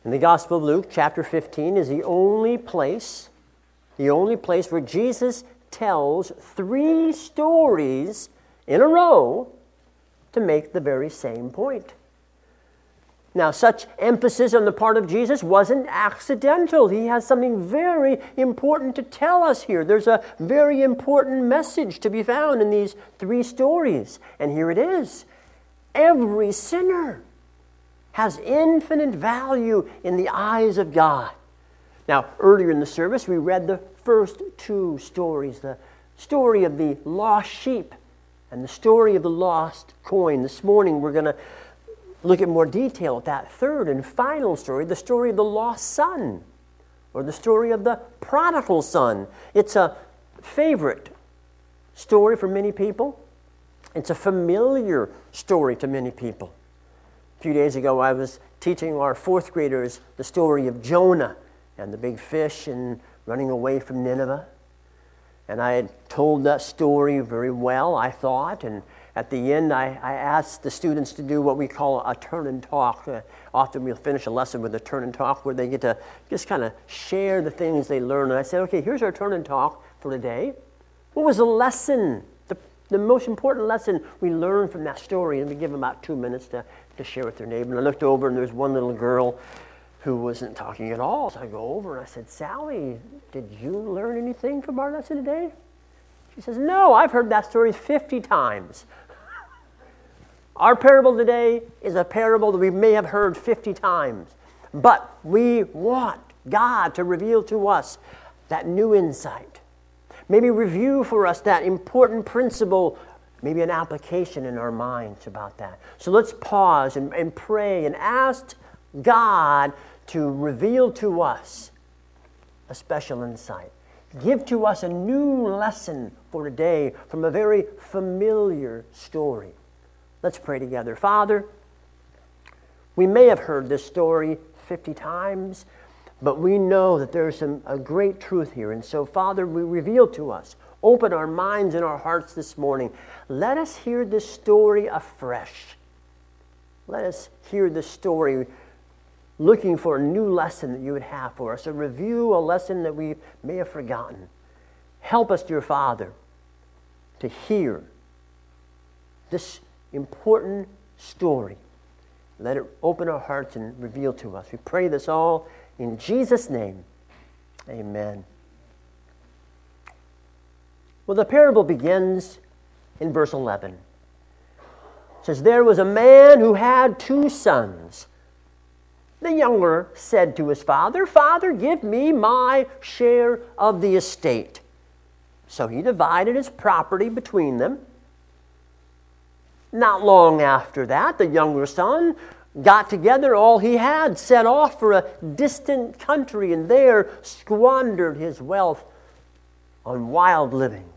In the Gospel of Luke, chapter 15, is the only place where Jesus tells 3 stories in a row to make the very same point. Now, such emphasis on the part of Jesus wasn't accidental. He has something very important to tell us here. There's a very important message to be found in these 3 stories. And here it is. Every sinner has infinite value in the eyes of God. Now, earlier in the service, we read the first 2 stories, the story of the lost sheep and the story of the lost coin. This morning, we're going to look at more detail at that third and final story, the story of the lost son, or the story of the prodigal son. It's a favorite story for many people. It's a familiar story to many people. A few days ago, I was teaching our 4th graders the story of Jonah and the big fish and running away from Nineveh. And I had told that story very well, I thought, and at the end, I asked the students to do what we call a turn and talk. Often we'll finish a lesson with a turn and talk where they get to just kind of share the things they learn. And I said, okay, here's our turn and talk for today. What was the lesson, the most important lesson we learned from that story? And we give them about 2 minutes to share with their neighbor. And I looked over and there's one little girl who wasn't talking at all. So I go over and I said, Sally, did you learn anything from our lesson today? She says, no, I've heard that story 50 times. Our parable today is a parable that we may have heard 50 times. But we want God to reveal to us that new insight. Maybe review for us that important principle, maybe an application in our minds about that. So let's pause and pray and ask God to reveal to us a special insight. Give to us a new lesson for today from a very familiar story. Let's pray together. Father, we may have heard this story 50 times, but we know that there's a great truth here. And so, Father, we reveal to us, open our minds and our hearts this morning. Let us hear this story afresh. Let us hear this story looking for a new lesson that you would have for us, a review, a lesson that we may have forgotten. Help us, dear Father, to hear this important story. Let it open our hearts and reveal to us. We pray this all in Jesus' name. Amen. Well, the parable begins in verse 11. It says, there was a man who had 2 sons. The younger said to his father, Father, give me my share of the estate. So he divided his property between them. Not long after that, the younger son got together all he had, set off for a distant country, and there squandered his wealth on wild living.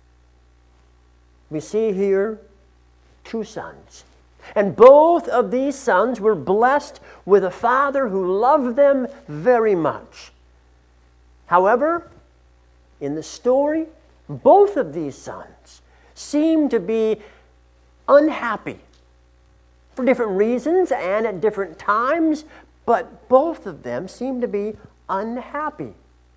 We see here 2 sons. And both of these sons were blessed with a father who loved them very much. However, in the story, both of these sons seem to be unhappy for different reasons and at different times, but both of them seem to be unhappy.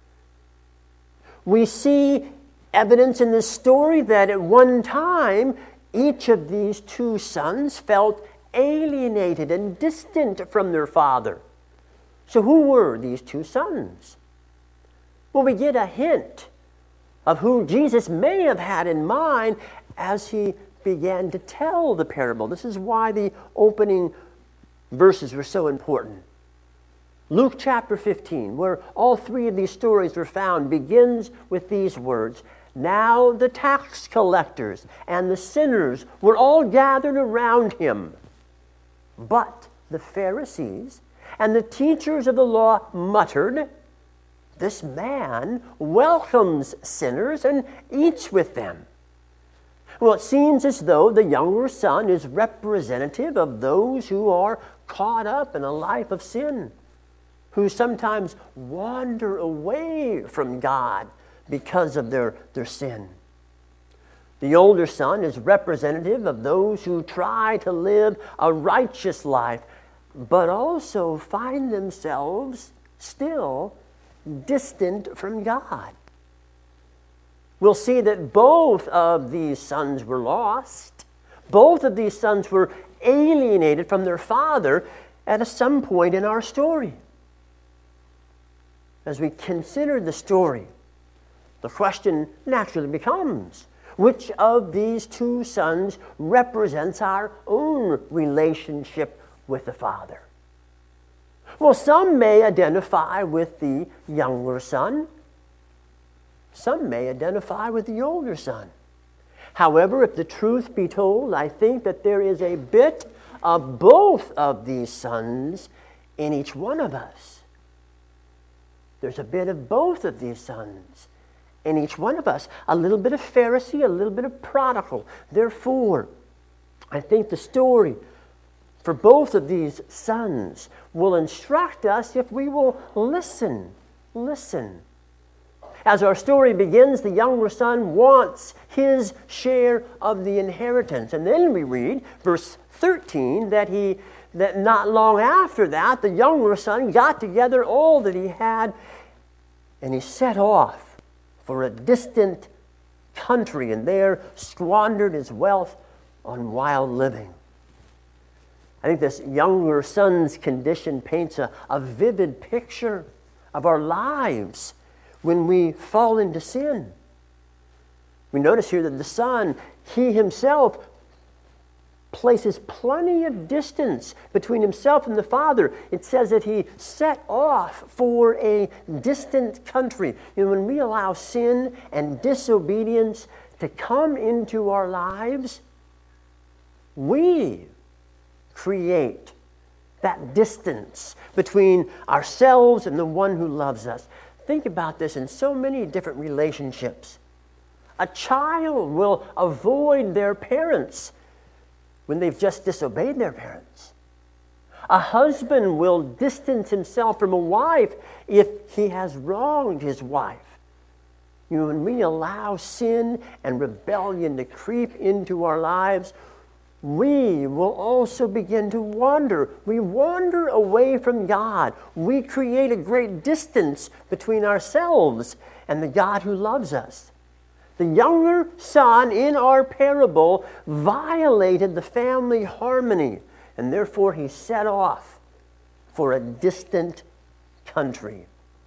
We see evidence in this story that at one time, each of these 2 sons felt alienated and distant from their father. So who were these 2 sons? Well, we get a hint of who Jesus may have had in mind as he began to tell the parable. This is why the opening verses were so important. Luke chapter 15, where all 3 of these stories were found, begins with these words. Now the tax collectors and the sinners were all gathered around him. But the Pharisees and the teachers of the law muttered, this man welcomes sinners and eats with them. Well, it seems as though the younger son is representative of those who are caught up in a life of sin, who sometimes wander away from God because of their sin. The older son is representative of those who try to live a righteous life, but also find themselves still distant from God. We'll see that both of these sons were lost. Both of these sons were alienated from their father at some point in our story. As we consider the story, the question naturally becomes, which of these two sons represents our own relationship with the Father? Well, some may identify with the younger son. Some may identify with the older son. However, if the truth be told, I think that there is a bit of both of these sons in each one of us. There's a bit of both of these sons in each one of us. A little bit of Pharisee, a little bit of prodigal. Therefore, I think the story for both of these sons will instruct us if we will listen. Listen. As our story begins, the younger son wants his share of the inheritance. And then we read, verse 13, that not long after that, the younger son got together all that he had, and he set off for a distant country, and there squandered his wealth on wild living. I think this younger son's condition paints a vivid picture of our lives when we fall into sin. We notice here that the son, he himself, places plenty of distance between himself and the father. It says that he set off for a distant country. When we allow sin and disobedience to come into our lives, we create that distance between ourselves and the one who loves us. Think about this in so many different relationships. A child will avoid their parents when they've just disobeyed their parents. A husband will distance himself from a wife if he has wronged his wife. When we allow sin and rebellion to creep into our lives, we will also begin to wander. We wander away from God. We create a great distance between ourselves and the God who loves us. The younger son in our parable violated the family harmony, and therefore he set off for a distant country.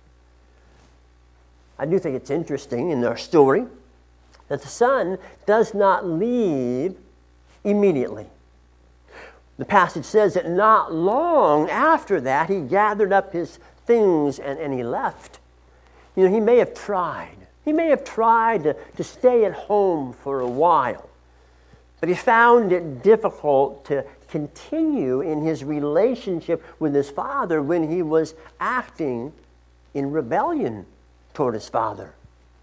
I do think it's interesting in our story that the son does not leave immediately. The passage says that not long after that, he gathered up his things and he left. He may have tried. He may have tried to stay at home for a while, but he found it difficult to continue in his relationship with his father when he was acting in rebellion toward his father.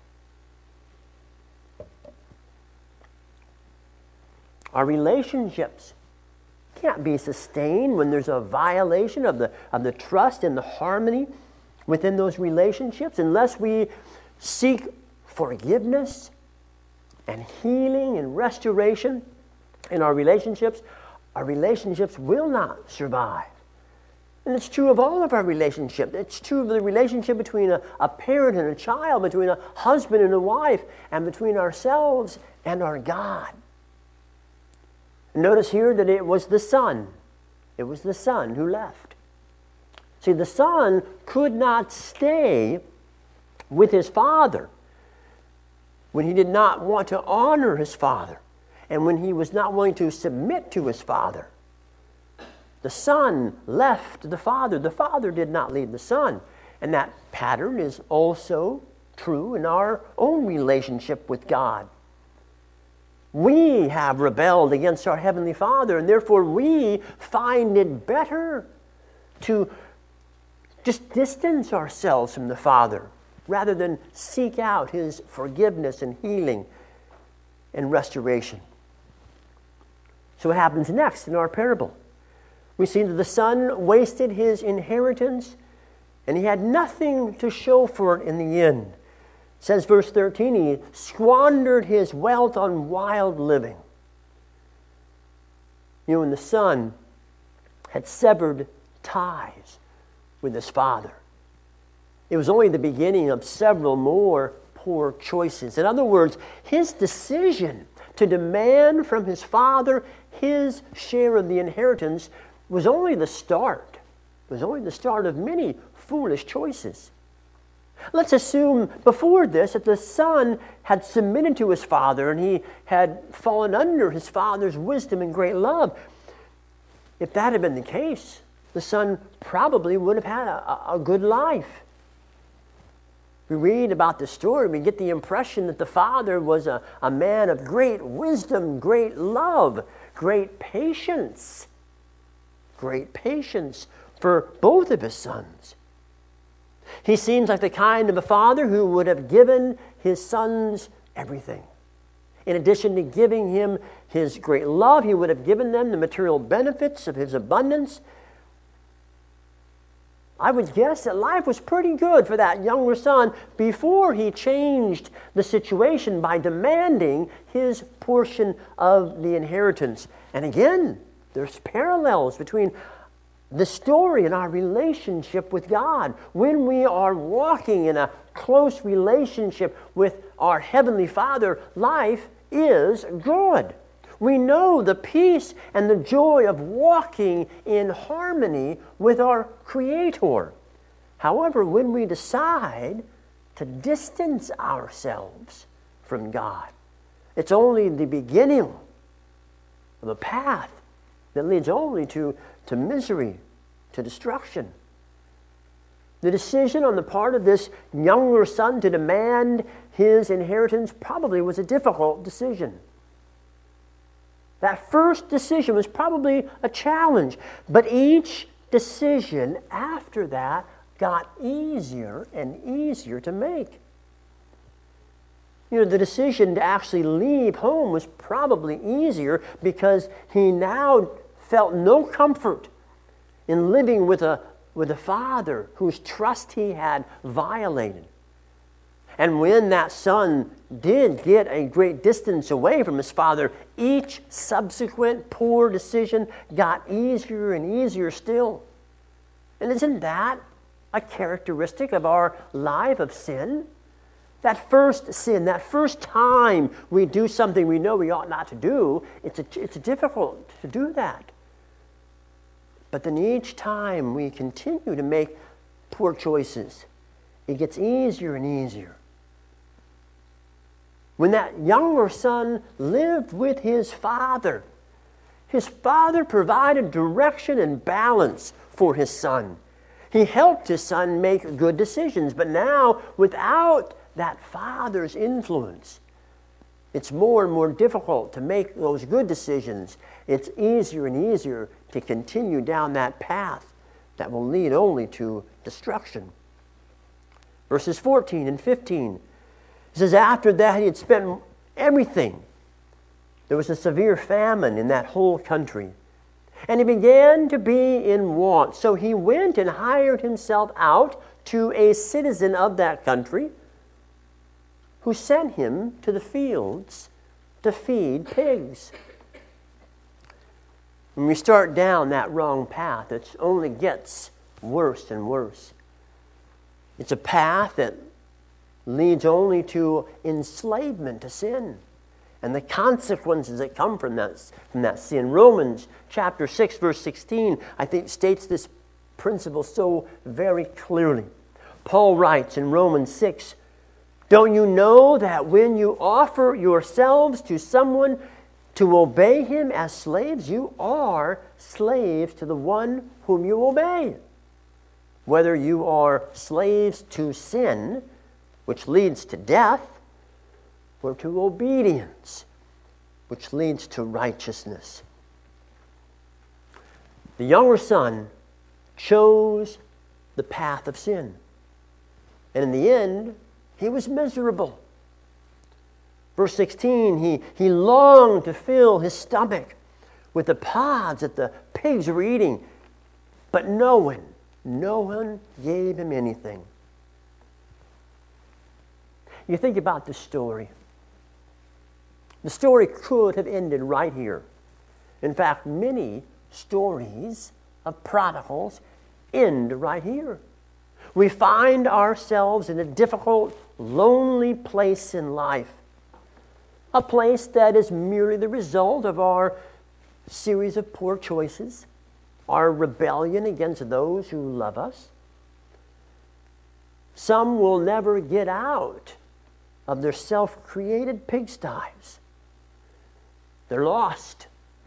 Our relationships can't be sustained when there's a violation of the trust and the harmony within those relationships unless we seek forgiveness and healing and restoration in our relationships. Our relationships will not survive. And it's true of all of our relationships. It's true of the relationship between a parent and a child, between a husband and a wife, and between ourselves and our God. Notice here that it was the son. It was the son who left. See, the son could not stay with his father when he did not want to honor his father and when he was not willing to submit to his father. The son left the father. The father did not leave the son. And that pattern is also true in our own relationship with God. We have rebelled against our Heavenly Father, and therefore we find it better to just distance ourselves from the Father rather than seek out His forgiveness and healing and restoration. So what happens next in our parable? We see that the son wasted his inheritance, and he had nothing to show for it in the end. It says, verse 13, he squandered his wealth on wild living. When the son had severed ties with his father. It was only the beginning of several more poor choices. In other words, his decision to demand from his father his share of the inheritance was only the start. It was only the start of many foolish choices. Let's assume before this that the son had submitted to his father and he had fallen under his father's wisdom and great love. If that had been the case, the son probably would have had a good life. We read about the story, we get the impression that the father was a man of great wisdom, great love, great patience for both of his sons. He seems like the kind of a father who would have given his sons everything. In addition to giving him his great love, he would have given them the material benefits of his abundance. I would guess that life was pretty good for that younger son before he changed the situation by demanding his portion of the inheritance. And again, there's parallels between the story and our relationship with God. When we are walking in a close relationship with our Heavenly Father, life is good. We know the peace and the joy of walking in harmony with our Creator. However, when we decide to distance ourselves from God, it's only the beginning of a path that leads only to misery, to destruction. The decision on the part of this younger son to demand his inheritance probably was a difficult decision. That first decision was probably a challenge, but each decision after that got easier and easier to make. The decision to actually leave home was probably easier because he now felt no comfort in living with a father whose trust he had violated. And when that son did get a great distance away from his father, each subsequent poor decision got easier and easier still. And isn't that a characteristic of our life of sin? That first sin, that first time we do something we know we ought not to do, it's difficult to do that. But then each time we continue to make poor choices, it gets easier and easier. When that younger son lived with his father provided direction and balance for his son. He helped his son make good decisions, but now without that father's influence, it's more and more difficult to make those good decisions. It's easier and easier to continue down that path that will lead only to destruction. Verses 14 and 15, it says, after that he had spent everything, there was a severe famine in that whole country. And he began to be in want. So he went and hired himself out to a citizen of that country who sent him to the fields to feed pigs. When we start down that wrong path, it only gets worse and worse. It's a path that leads only to enslavement to sin and the consequences that come from that sin. Romans chapter 6, verse 16, I think states this principle so very clearly. Paul writes in Romans 6, don't you know that when you offer yourselves to someone to obey him as slaves, you are slaves to the one whom you obey? Whether you are slaves to sin, which leads to death, or to obedience, which leads to righteousness. The younger son chose the path of sin. And in the end, he was miserable. Verse 16, he longed to fill his stomach with the pods that the pigs were eating, but no one gave him anything. You think about this story. The story could have ended right here. In fact, many stories of prodigals end right here. We find ourselves in a difficult, lonely place in life. A place that is merely the result of our series of poor choices, our rebellion against those who love us. Some will never get out of their self-created pigsties. They're lost.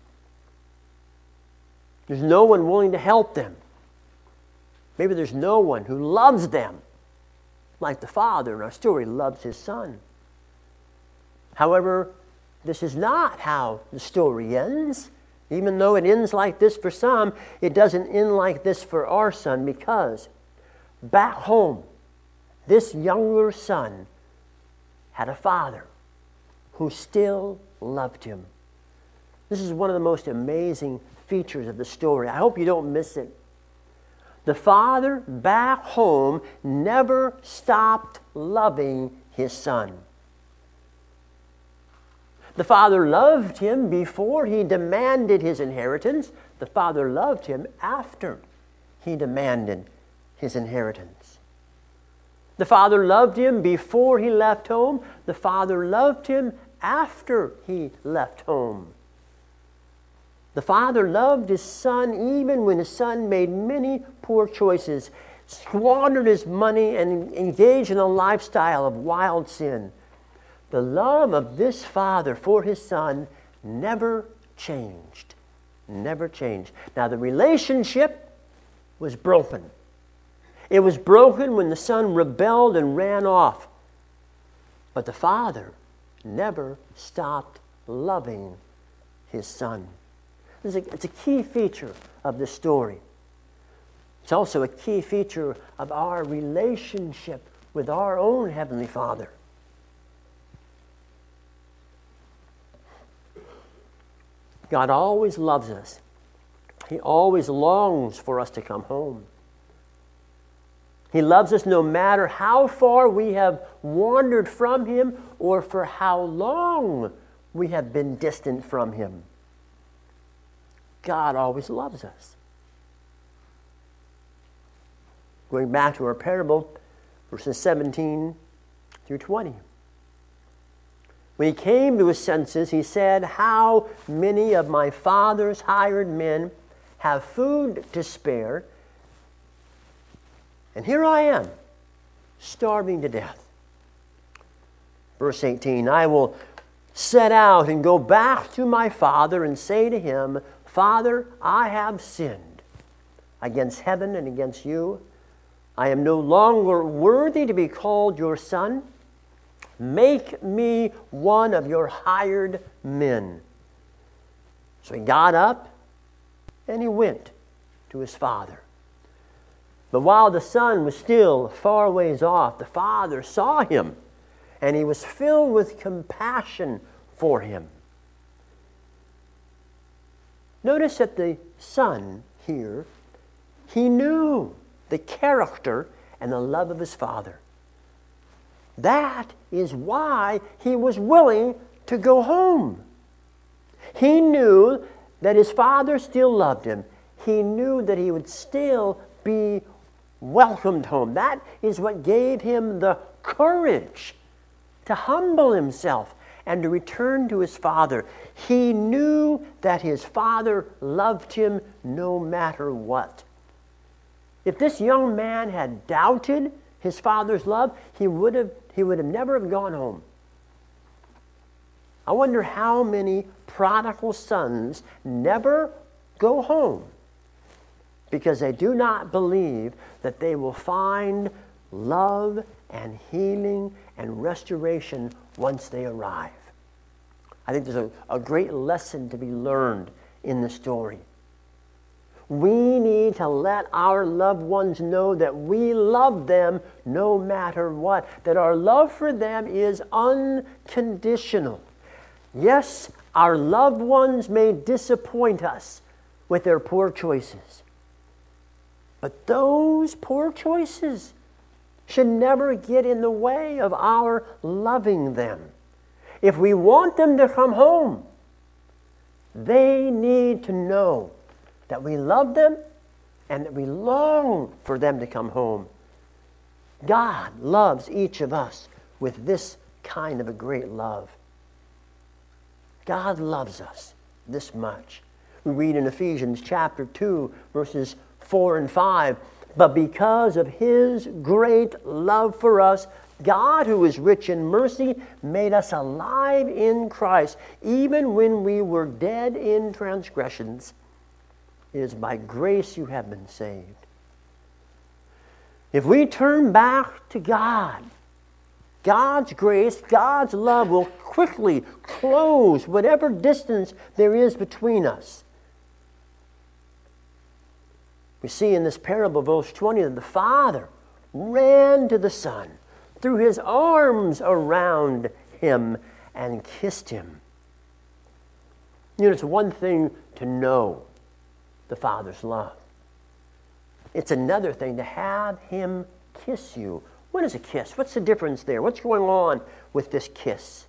There's no one willing to help them. Maybe there's no one who loves them like the Father in our story loves His Son. However, this is not how the story ends. Even though it ends like this for some, it doesn't end like this for our son, because back home, this younger son had a father who still loved him. This is one of the most amazing features of the story. I hope you don't miss it. The father back home never stopped loving his son. The father loved him before he demanded his inheritance. The father loved him after he demanded his inheritance. The father loved him before he left home. The father loved him after he left home. The father loved his son even when his son made many poor choices, squandered his money, and engaged in a lifestyle of wild sin. The love of this father for his son never changed. Never changed. Now, the relationship was broken. It was broken when the son rebelled and ran off. But the father never stopped loving his son. It's a key feature of the story. It's also a key feature of our relationship with our own Heavenly Father. God always loves us. He always longs for us to come home. He loves us no matter how far we have wandered from Him or for how long we have been distant from Him. God always loves us. Going back to our parable, verses 17 through 20. When he came to his senses, he said, "How many of my father's hired men have food to spare, and here I am, starving to death." Verse 18, "I will set out and go back to my father and say to him, 'Father, I have sinned against heaven and against you. I am no longer worthy to be called your son. Make me one of your hired men.' So he got up and he went to his father. But while the son was still far ways off, the father saw him, and he was filled with compassion for him." Notice that the son here, he knew the character and the love of his father. That is why he was willing to go home. He knew that his father still loved him. He knew that he would still be welcomed home. That is what gave him the courage to humble himself and to return to his father. He knew that his father loved him no matter what. If this young man had doubted his father's love, he would have never have gone home. I wonder how many prodigal sons never go home because they do not believe that they will find love and healing and restoration once they arrive. I think there's a great lesson to be learned in the story. We need to let our loved ones know that we love them no matter what, that our love for them is unconditional. Yes, our loved ones may disappoint us with their poor choices, but those poor choices should never get in the way of our loving them. If we want them to come home, they need to know that we love them and that we long for them to come home. God loves each of us with this kind of a great love. God loves us this much. We read in Ephesians chapter 2, verses 4 and 5, "But because of His great love for us, God, who is rich in mercy, made us alive in Christ, even when we were dead in transgressions. It is by grace you have been saved." If we turn back to God, God's grace, God's love will quickly close whatever distance there is between us. We see in this parable, verse 20, that the Father ran to the Son, threw His arms around Him, and kissed Him. You know, it's one thing to know the Father's love. It's another thing to have Him kiss you. What is a kiss? What's the difference there? What's going on with this kiss?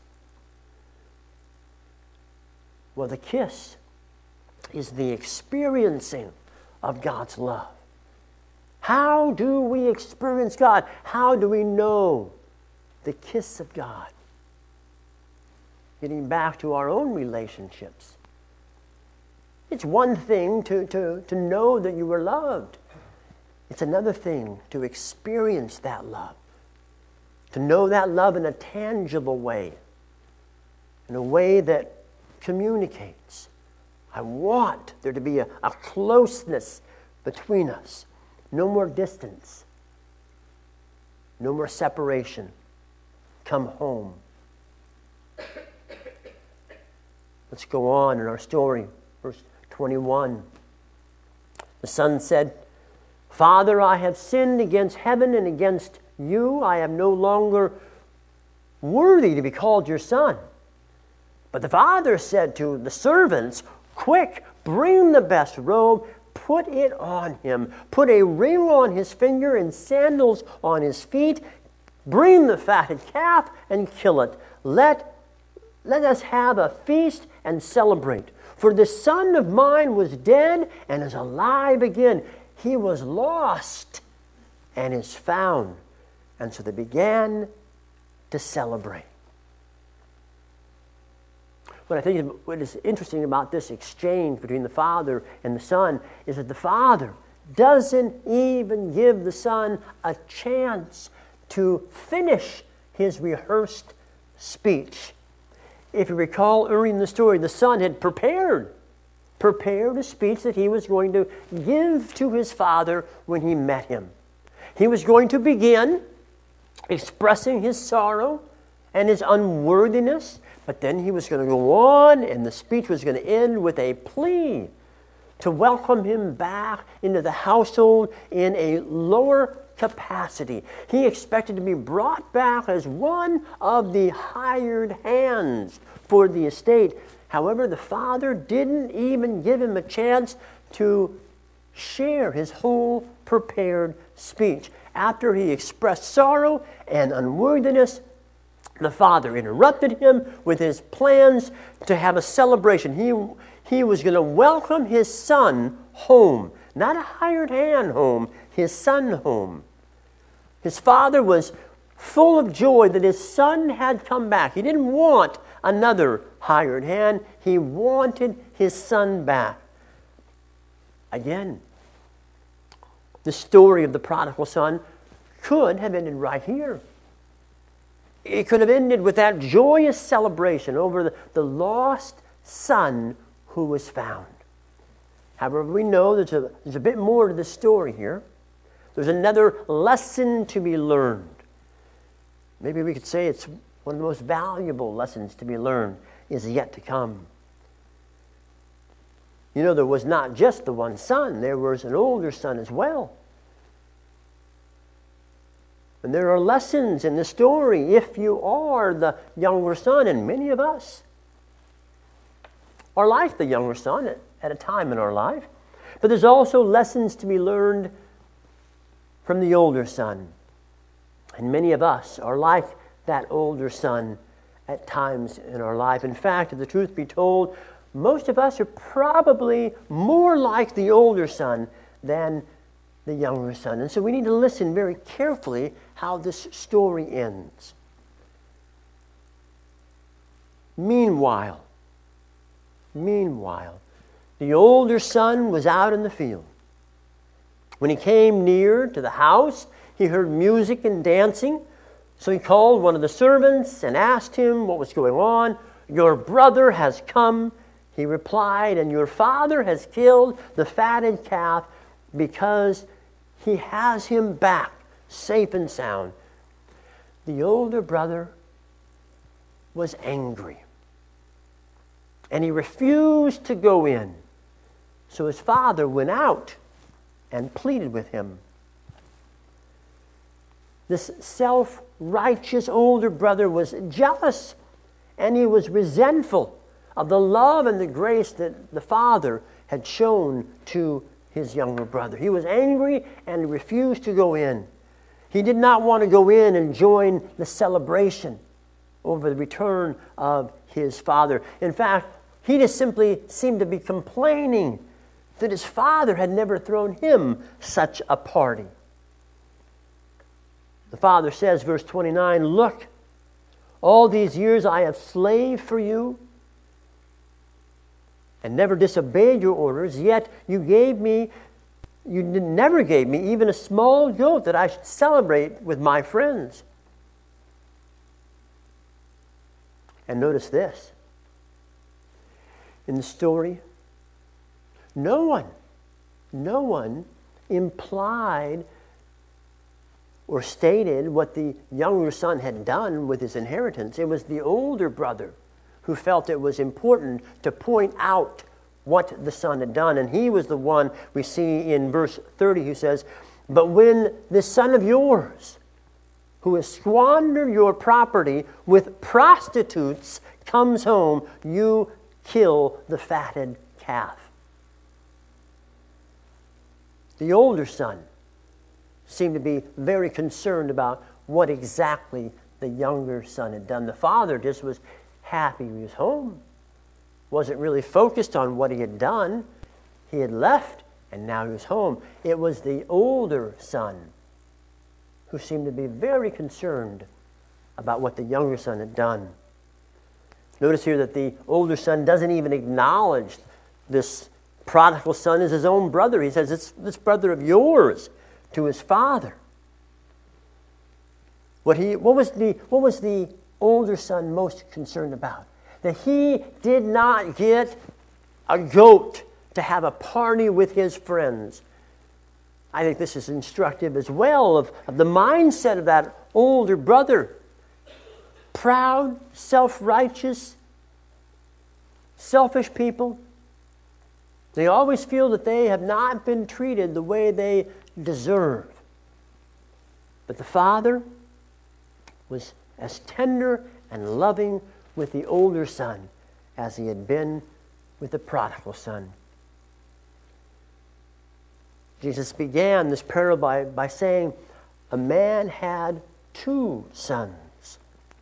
Well, the kiss is the experiencing of God's love. How do we experience God? How do we know the kiss of God? Getting back to our own relationships. It's one thing to know that you were loved. It's another thing to experience that love. To know that love in a tangible way. In a way that communicates. I want there to be a closeness between us. No more distance. No more separation. Come home. Let's go on in our story. Verse 21. The son said, "Father, I have sinned against heaven and against you. I am no longer worthy to be called your son." But the father said to the servants, "Quick, bring the best robe, put it on him. Put a ring on his finger and sandals on his feet. Bring the fatted calf and kill it. Let us have a feast and celebrate. For this son of mine was dead and is alive again. He was lost and is found." And so they began to celebrate. What is interesting about this exchange between the father and the son is that the father doesn't even give the son a chance to finish his rehearsed speech. If you recall early in the story, the son had prepared a speech that he was going to give to his father when he met him. He was going to begin expressing his sorrow and his unworthiness, but then he was going to go on, and the speech was going to end with a plea to welcome him back into the household in a lower capacity. He expected to be brought back as one of the hired hands for the estate. However, the father didn't even give him a chance to share his whole prepared speech. After he expressed sorrow and unworthiness, the father interrupted him with his plans to have a celebration. He was going to welcome his son home. Not a hired hand home, his son home. His father was full of joy that his son had come back. He didn't want another hired hand. He wanted his son back. Again, the story of the prodigal son could have ended right here. It could have ended with that joyous celebration over the lost son who was found. However, we know there's a bit more to the story here. There's another lesson to be learned. Maybe we could say it's one of the most valuable lessons to be learned is yet to come. You know, there was not just the one son. There was an older son as well. And there are lessons in the story if you are the younger son, and many of us are like the younger son at a time in our life. But there's also lessons to be learned from the older son. And many of us are like that older son at times in our life. In fact, if the truth be told, most of us are probably more like the older son than the younger son. And so we need to listen very carefully how this story ends. Meanwhile, the older son was out in the field. When he came near to the house, he heard music and dancing. So he called one of the servants and asked him what was going on. "Your brother has come," he replied, "and your father has killed the fatted calf because he has him back safe and sound." The older brother was angry, and he refused to go in. So his father went out and pleaded with him. This self-righteous older brother was jealous, and he was resentful of the love and the grace that the father had shown to his younger brother. He was angry and refused to go in. He did not want to go in and join the celebration over the return of his father. In fact, he just simply seemed to be complaining that his father had never thrown him such a party. The father says, verse 29, "Look, all these years I have slaved for you and never disobeyed your orders, yet you never gave me even a small goat that I should celebrate with my friends." And notice this. In the story, no one implied or stated what the younger son had done with his inheritance. It was the older brother who felt it was important to point out what the son had done. And he was the one we see in verse 30 who says, "But when this son of yours, who has squandered your property with prostitutes, comes home, you kill the fatted calf." The older son seemed to be very concerned about what exactly the younger son had done. The father just was happy he was home. Wasn't really focused on what he had done. He had left and now he was home. It was the older son who seemed to be very concerned about what the younger son had done. Notice here that the older son doesn't even acknowledge this prodigal son as his own brother. He says, "It's this brother of yours," to his father. What was the older son most concerned about? That he did not get a goat to have a party with his friends. I think this is instructive as well of the mindset of that older brother. Proud, self-righteous, selfish people. They always feel that they have not been treated the way they deserve. But the father was as tender and loving with the older son as he had been with the prodigal son. Jesus began this parable by saying, a man had 2 sons.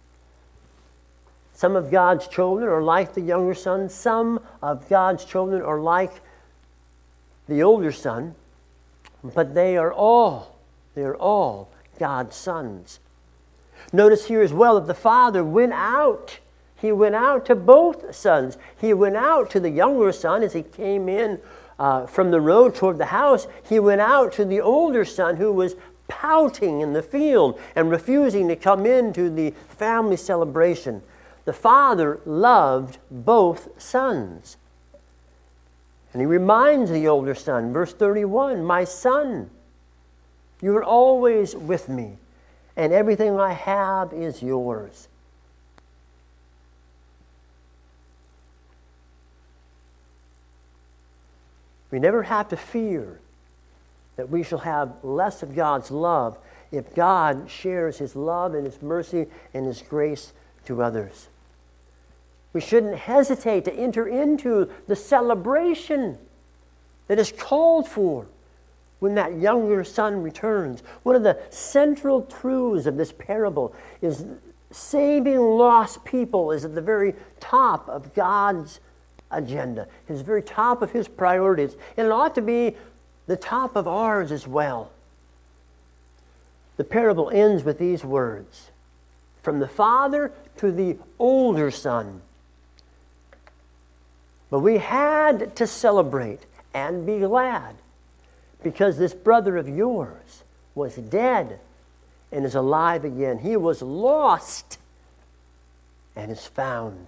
Some of God's children are like the younger son. Some of God's children are like the older son. But they are all God's sons. Notice here as well that the father went out. He went out to both sons. He went out to the younger son as he came in from the road toward the house. He went out to the older son who was pouting in the field and refusing to come into the family celebration. The father loved both sons. And he reminds the older son, verse 31, "My son, you are always with me, and everything I have is yours." We never have to fear that we shall have less of God's love if God shares His love and His mercy and His grace to others. We shouldn't hesitate to enter into the celebration that is called for when that younger son returns. One of the central truths of this parable is saving lost people is at the very top of God's agenda, His very top of His priorities. And it ought to be the top of ours as well. The parable ends with these words, from the father to the older son. But we had to celebrate and be glad because this brother of yours was dead and is alive again. He was lost and is found.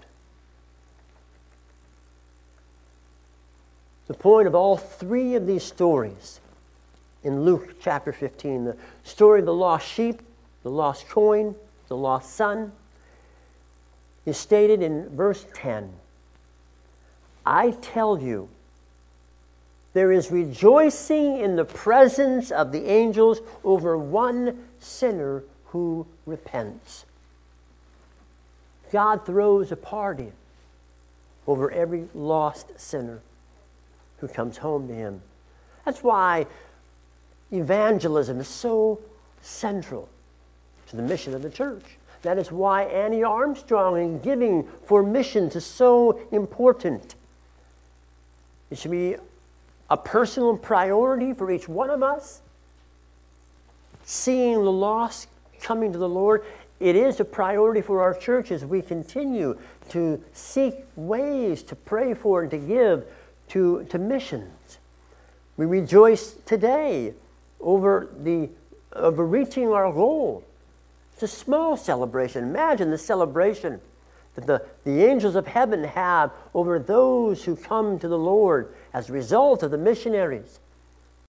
The point of all three of these stories in Luke chapter 15, the story of the lost sheep, the lost coin, the lost son, is stated in verse 10. I tell you, there is rejoicing in the presence of the angels over one sinner who repents. God throws a party over every lost sinner who comes home to him. That's why evangelism is so central to the mission of the church. That is why Annie Armstrong and giving for missions is so important. It should be a personal priority for each one of us. Seeing the lost coming to the Lord, it is a priority for our church as we continue to seek ways to pray for and to give to missions. We rejoice today over reaching our goal. It's a small celebration. Imagine the celebration that the angels of heaven have over those who come to the Lord as a result of the missionaries